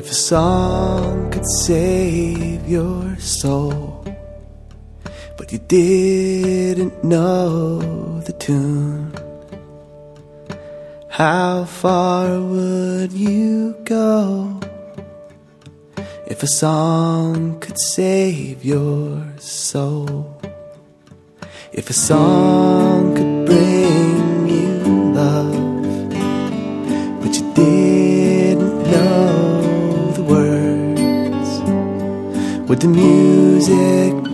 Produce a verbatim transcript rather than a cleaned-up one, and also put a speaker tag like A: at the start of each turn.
A: If a song could save your soul, but you didn't know the tune, how far would you go? If a song could save your soul, if a song could bring you love, but you didn't know the words, would the music